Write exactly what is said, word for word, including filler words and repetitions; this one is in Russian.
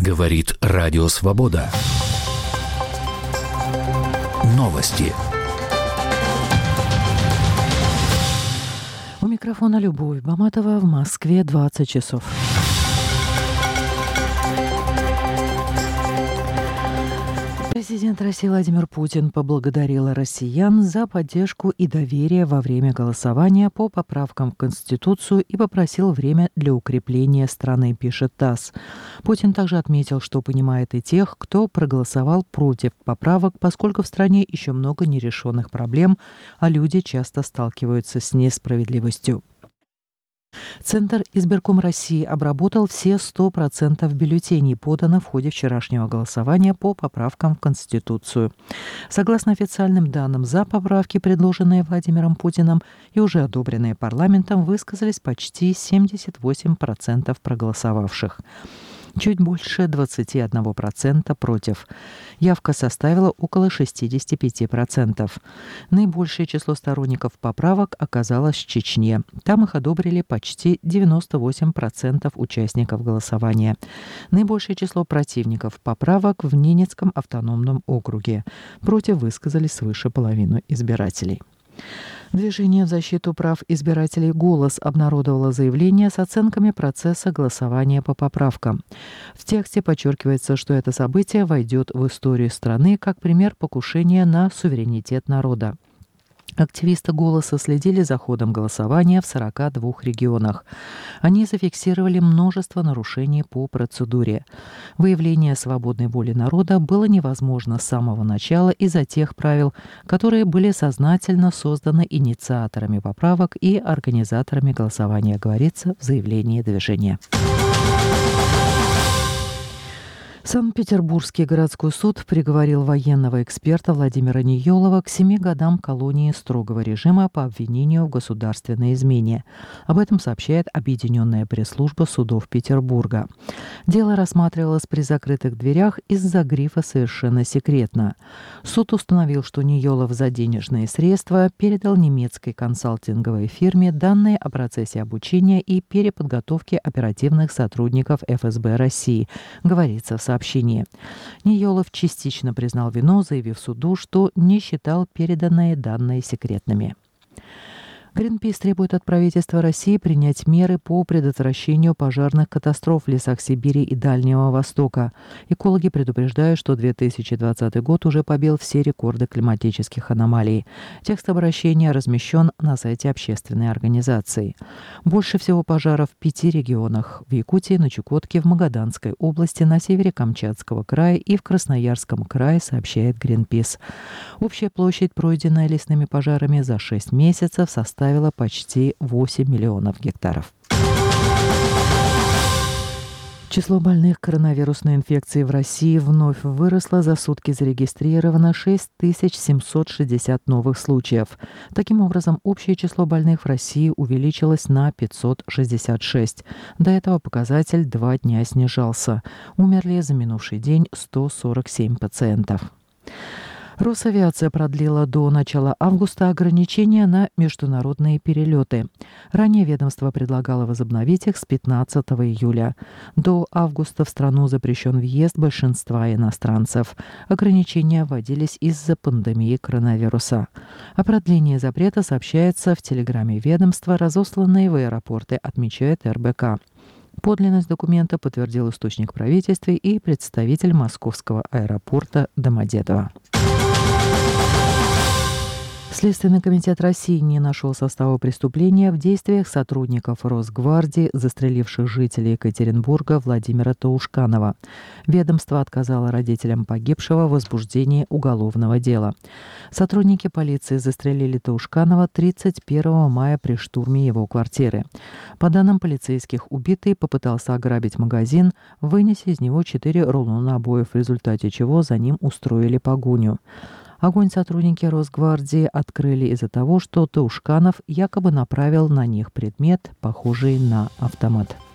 Говорит Радио Свобода. Новости. У микрофона Любовь Баматова. В Москве двадцать часов. Президент России Владимир Путин поблагодарил россиян за поддержку и доверие во время голосования по поправкам в Конституцию и попросил время для укрепления страны, пишет ТАСС. Путин также отметил, что понимает и тех, кто проголосовал против поправок, поскольку в стране еще много нерешенных проблем, а люди часто сталкиваются с несправедливостью. Центр избирком России обработал все сто процентов бюллетеней, поданных в ходе вчерашнего голосования по поправкам в Конституцию. Согласно официальным данным, за поправки, предложенные Владимиром Путиным и уже одобренные парламентом, высказались почти семьдесят восемь процентов проголосовавших. Чуть больше двадцать один процент против. Явка составила около шестьдесят пять процентов. Наибольшее число сторонников поправок оказалось в Чечне. Там их одобрили почти девяносто восемь процентов участников голосования. Наибольшее число противников поправок в Ненецком автономном округе. Против высказались свыше половины избирателей. Движение в защиту прав избирателей «Голос» обнародовало заявление с оценками процесса голосования по поправкам. В тексте подчеркивается, что это событие войдет в историю страны как пример покушения на суверенитет народа. Активисты «Голоса» следили за ходом голосования в сорока двух регионах. Они зафиксировали множество нарушений по процедуре. Выявление свободной воли народа было невозможно с самого начала из-за тех правил, которые были сознательно созданы инициаторами поправок и организаторами голосования, говорится в заявлении движения. Санкт-Петербургский городской суд приговорил военного эксперта Владимира Ниелова к семи годам колонии строгого режима по обвинению в государственной измене. Об этом сообщает Объединенная пресс-служба судов Петербурга. Дело рассматривалось при закрытых дверях из-за грифа «Совершенно секретно». Суд установил, что Ниелов за денежные средства передал немецкой консалтинговой фирме данные о процессе обучения и переподготовки оперативных сотрудников эф эс бэ России, говорится в сообщении. Сообщение. Ниелов частично признал вину, заявив суду, что не считал переданные данные секретными. Гринпис требует от правительства России принять меры по предотвращению пожарных катастроф в лесах Сибири и Дальнего Востока. Экологи предупреждают, что две тысячи двадцатый год уже побил все рекорды климатических аномалий. Текст обращения размещен на сайте общественной организации. Больше всего пожаров в пяти регионах – в Якутии, на Чукотке, в Магаданской области, на севере Камчатского края и в Красноярском крае, сообщает Гринпис. Общая площадь, пройденная лесными пожарами за шесть месяцев, составила почти восемь миллионов гектаров. Число больных коронавирусной инфекцией в России вновь выросло. За сутки зарегистрировано шесть тысяч семьсот шестьдесят новых случаев. Таким образом, общее число больных в России увеличилось на пятьсот шестьдесят шесть. До этого показатель два дня снижался. Умерли за минувший день сто сорок семь пациентов. Росавиация продлила до начала августа ограничения на международные перелеты. Ранее ведомство предлагало возобновить их с пятнадцатого июля. До августа в страну запрещен въезд большинства иностранцев. Ограничения вводились из-за пандемии коронавируса. О продлении запрета сообщается в телеграмме ведомства, разосланной в аэропорты, отмечает эр бэ ка. Подлинность документа подтвердил источник в правительстве и представитель московского аэропорта Домодедово. Следственный комитет России не нашел состава преступления в действиях сотрудников Росгвардии, застреливших жителей Екатеринбурга Владимира Таушканова. Ведомство отказало родителям погибшего в возбуждении уголовного дела. Сотрудники полиции застрелили Таушканова тридцать первого мая при штурме его квартиры. По данным полицейских, убитый попытался ограбить магазин, вынеся из него четыре рулона обоев, в результате чего за ним устроили погоню. Огонь сотрудники Росгвардии открыли из-за того, что Таушканов якобы направил на них предмет, похожий на автомат.